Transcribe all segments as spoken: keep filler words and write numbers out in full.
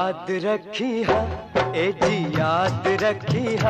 याद रखी हा ए जी याद रखी हा,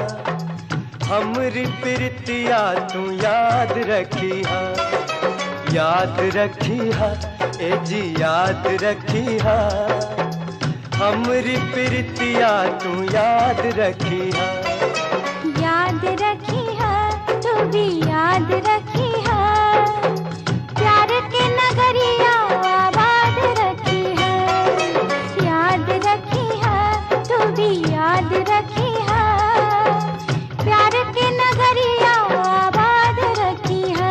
हमरी प्रीतिया तू याद रखी हा। याद रखी हा ए जी याद रखी हा, हमरी प्रीतिया तू याद रखी हा। याद रखी हा तू भी याद रखी हा, प्यार के नगरिया आबाद रखी हा। याद रखी हा तू भी याद रखी हा, प्यार के नगरिया आबाद रखी हा।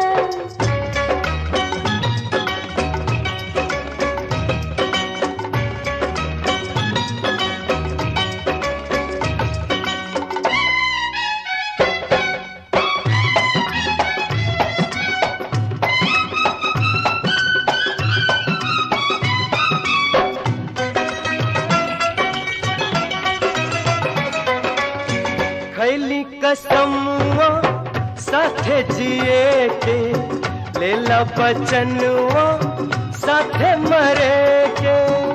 खैली कसमुआ साथे जिए के, लेला बचनुआ साथे मरे के।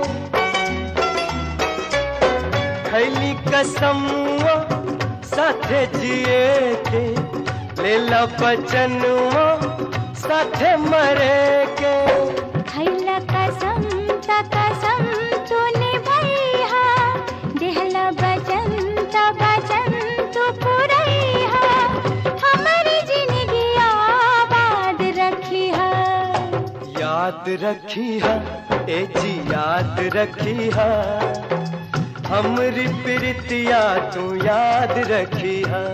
खैली कसमुआ साथे जिए के, लेला बचनुआ साथे मरे के। खैला कसम त कसम तूने भैया, देहला बचन त बचन तू पुरैया, हमारी जिंदगी आबाद रखी है। याद रखी हा ए जी याद रखी हा, हमरी प्रीतिया तू याद रखी हा।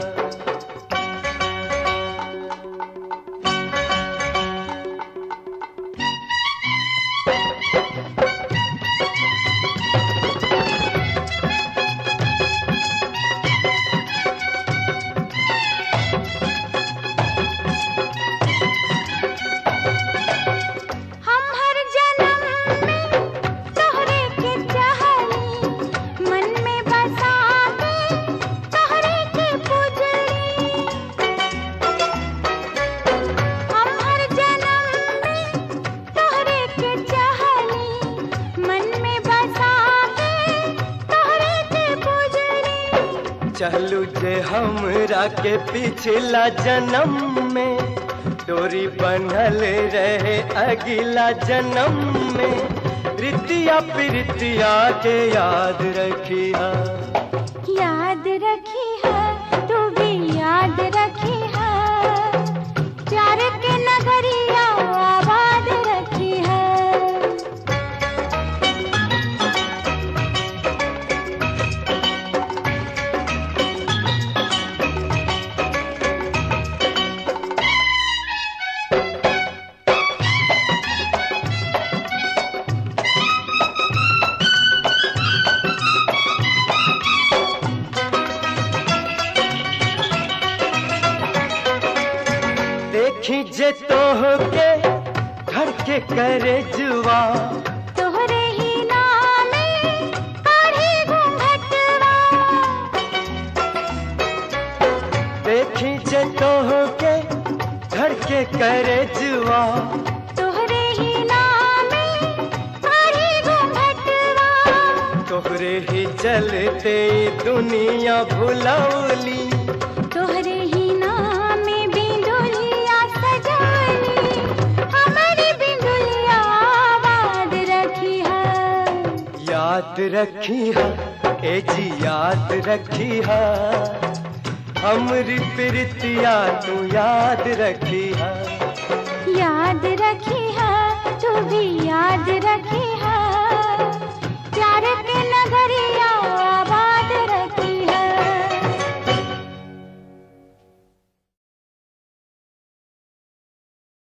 चलू जे हमरा के पिछला जन्म में, डोरी बनल रहे अगला जन्म में। प्रीतिया प्रीतिया के याद रखी हा। याद रखी है तू भी याद रखी है, प्यार के नगरिया आबाद रखी है। देखी जे तोह के घर के करे जुआ, तोहरे ही नामे काढ़ी घूंघटवा। देखी जे तोह के घर के करे जुआ, तोहरे ही नामे काढ़ी घूंघटवा। तोहरे ही चलते दुनिया भुलौली, तोहरे ही नामे बिंदुलिया सजाली, हमारी बिंदुलिया आबाद रखी है। याद रखी हा ए जी याद रखी हा, हमरी प्रीतिया तू याद रखी हा। याद रखी है तू भी याद रखी है,